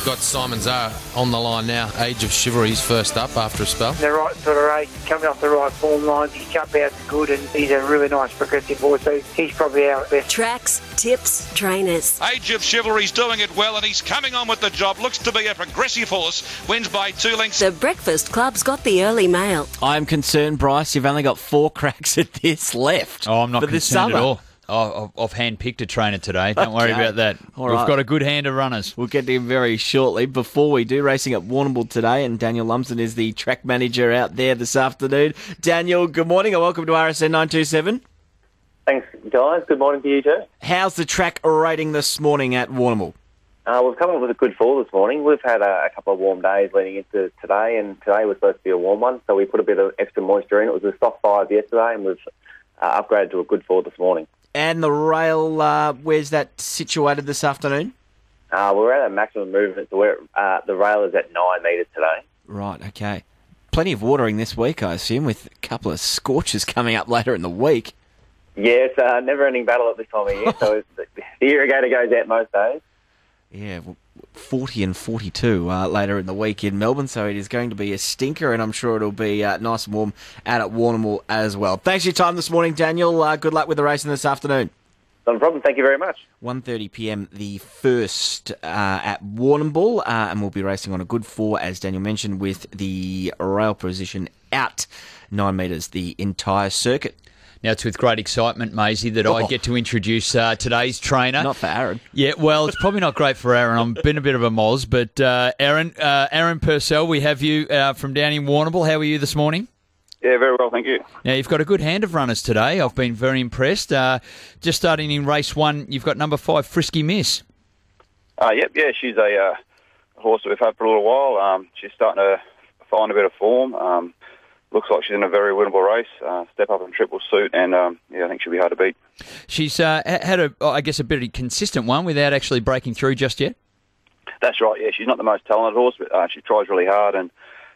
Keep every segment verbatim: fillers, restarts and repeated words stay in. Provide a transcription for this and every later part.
Got Simon Zahar on the line now. Age of Chivalry's first up after a spell. The right sort of race, coming off the right form lines. His jump out's good and he's a really nice progressive horse, so he's probably our best. Tracks, tips, trainers. Age of Chivalry's doing it well and he's coming on with the job. Looks to be a progressive horse. Wins by two lengths. The Breakfast Club's got the early mail. I'm concerned, Bryce, you've only got four cracks at this left. Oh, I'm not for this concerned summer. at all. Oh, I've hand-picked a trainer today. Don't worry Okay. about that. All We've right. got a good hand of runners. We'll get to him very shortly. Before we do, racing at Warrnambool today, and Daniel Lumsden is the track manager out there this afternoon. Daniel, good morning and welcome to R S N nine two seven. Thanks, guys. Good morning to you too. How's the track rating this morning at Warrnambool? Uh, we've come up with a good fall this morning. We've had a, a couple of warm days leading into today, and today was supposed to be a warm one, so we put a bit of extra moisture in. It was a soft five yesterday, and we've uh, upgraded to a good fall this morning. And the rail, uh, where's that situated this afternoon? Uh, we're at a maximum movement, so we're, uh, the rail is at nine metres today. Right, okay. Plenty of watering this week, I assume, with a couple of scorches coming up later in the week. Yeah, it's a never-ending battle at this time of year, so it's, the irrigator goes out most days. Yeah, well, forty and forty-two uh, later in the week in Melbourne, so it is going to be a stinker, and I'm sure it'll be uh, nice and warm out at Warrnambool as well. Thanks for your time this morning, Daniel. Uh, good luck with the racing this afternoon. Not a problem. Thank you very much. one thirty p m the first uh, at Warrnambool, uh, and we'll be racing on a good four, as Daniel mentioned, with the rail position out nine metres the entire circuit. Now, it's with great excitement, Maisie, that Oh. I get to introduce uh, today's trainer. Not for Aaron. Yeah, well, it's probably not great for Aaron. I've been a bit of a moz, but uh, Aaron, uh, Aaron Purcell, we have you uh, from down in Warrnambool. How are you this morning? Yeah, very well, thank you. Now, you've got a good hand of runners today. I've been very impressed. Uh, just starting in race one, you've got number five, Frisky Miss. Uh, yep, yeah, she's a uh, horse that we've had for a little while. Um, she's starting to find a bit of form. Um, looks like she's in a very winnable race. Uh, step up and triple suit, and um, yeah, I think she'll be hard to beat. She's uh, had, a, I guess, a bit of a consistent one without actually breaking through just yet. That's right, yeah, she's not the most talented horse, but uh, she tries really hard, and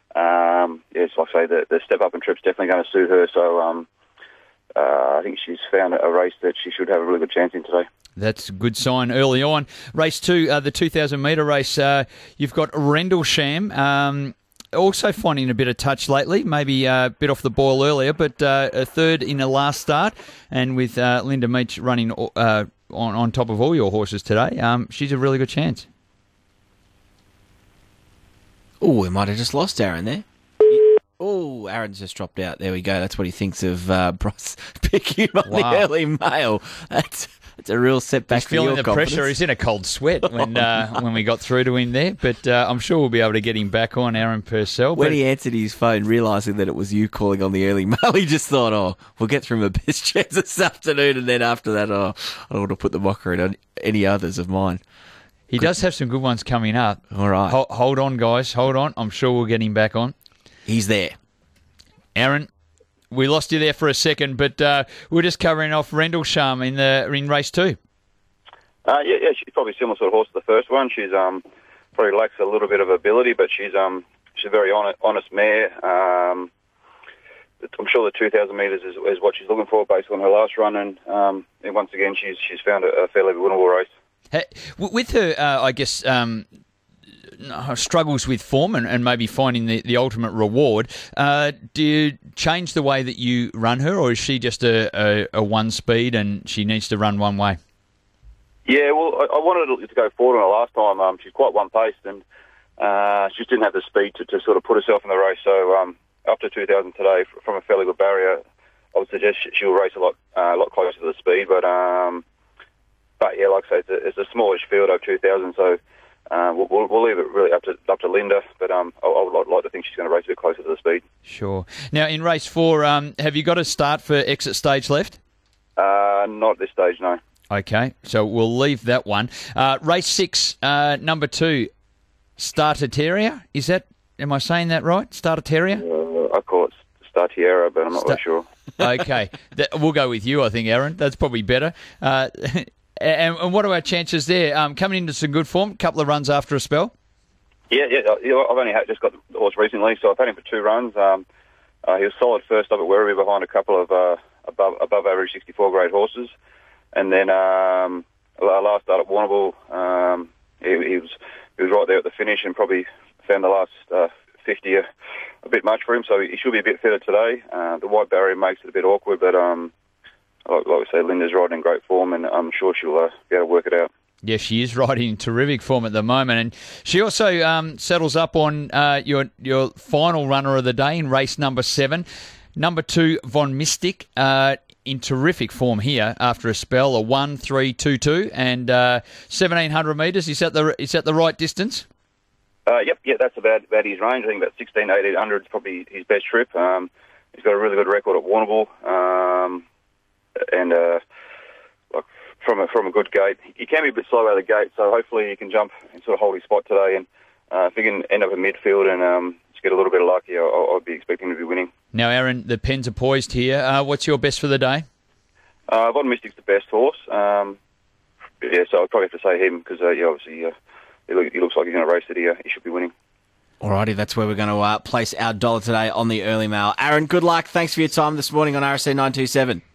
um, yes, like I say, the, the step up and trip's definitely going to suit her, so um, uh, I think she's found a race that she should have a really good chance in today. That's a good sign early on. Race two, uh, the two thousand metre race, uh, you've got Rendlesham, um, also finding a bit of touch lately, maybe uh, a bit off the boil earlier, but uh, a third in the last start, and with uh, Linda Meach running uh, on, on top of all your horses today, um, she's a really good chance. Oh, we might have just lost Aaron there. Oh, Aaron's just dropped out. There we go. That's what he thinks of uh, Bryce picking him on Wow. the early mail. That's that's a real setback He's for feeling your the confidence. pressure. He's in a cold sweat when uh, when we got through to him there, but uh, I'm sure we'll be able to get him back on, Aaron Purcell. When But he answered his phone, realising that it was you calling on the early mail, he just thought, oh, we'll get through my best chance this afternoon, and then after that, oh, I don't want to put the mocker in on any others of mine. he does have some good ones coming up. All right. Ho- hold on, guys. Hold on. I'm sure we'll get him back on. He's there. Aaron, we lost you there for a second, but uh, we're just covering off Rendlesham in the in race two. Uh, yeah, yeah, she's probably a similar sort of horse to the first one. She's um, probably lacks a little bit of ability, but she's um, she's a very honest, honest mare. Um, I'm sure the two thousand metres is, is what she's looking for based on her last run, and, um, and once again, she's she's found a, a fairly winnable race. Hey, w- with her, uh, I guess, um, her struggles with form and, and maybe finding the, the ultimate reward, uh, do you change the way that you run her, or is she just a, a, a one speed and she needs to run one way? Yeah, well, I, I wanted her to go forward on her last time. Um, she's quite one-paced, and uh, she just didn't have the speed to, to sort of put herself in the race. So um, after two thousand today, from a fairly good barrier, I would suggest she'll race a lot uh, a lot closer to the speed. But, um, but yeah, like I say, it's a, it's a smallish field over two thousand, so uh, we'll, we'll, we'll leave it really up to up to Linda. But um, I, I would like to think she's going to race a bit closer to the speed. Sure. Now, in race four, um, have you got a start for exit stage left? Uh, not at this stage, no. Okay, so we'll leave that one. Uh, race six, uh, number two, Starter Terrier. Is that, am I saying that right? Starter Terrier? Uh, I call it Startiera, but I'm not Sta- really sure. Okay, that, we'll go with you, I think, Aaron. That's probably better. Uh, and, and what are our chances there? Um, coming into some good form, a couple of runs after a spell? Yeah, yeah. yeah, I've only had, just got the horse recently, so I've had him for two runs. Um, uh, he was solid first up at Werribee behind a couple of uh, above above average sixty-four grade horses. And then um, last start at Warrnambool, um, he, he was he was right there at the finish and probably found the last uh, fifty a, a bit much for him. So he should be a bit fitter today. Uh, the wide barrier makes it a bit awkward, but um, like, like we say, Linda's riding in great form, and I'm sure she'll uh, be able to work it out. Yes, she is riding in terrific form at the moment, and she also um, settles up on uh, your your final runner of the day in race number seven, number two Von Mystic, uh, in terrific form here after a spell, a one three two two and uh, seventeen hundred metres. Is that the is that the right distance? Uh, yep, yeah, that's about about his range. I think about sixteen, eighteen hundred is probably his best trip. Um, he's got a really good record at Warrnambool, um, and. Uh, From a, from a good gate. He can be a bit slow out of the gate, so hopefully he can jump and sort of hold his spot today. And uh, if he can end up in midfield and um, just get a little bit of luck, yeah, I'll, I'll be expecting to be winning. Now, Aaron, the pens are poised here. Uh, what's your best for the day? Uh, Von Mystic's the best horse. Um, yeah, so I'd probably have to say him because, uh, yeah, obviously uh, he, look, he looks like he's going to race it here. He should be winning. Alrighty, that's where we're going to uh, place our dollar today on the early mail. Aaron, good luck. Thanks for your time this morning on R S C nine two seven.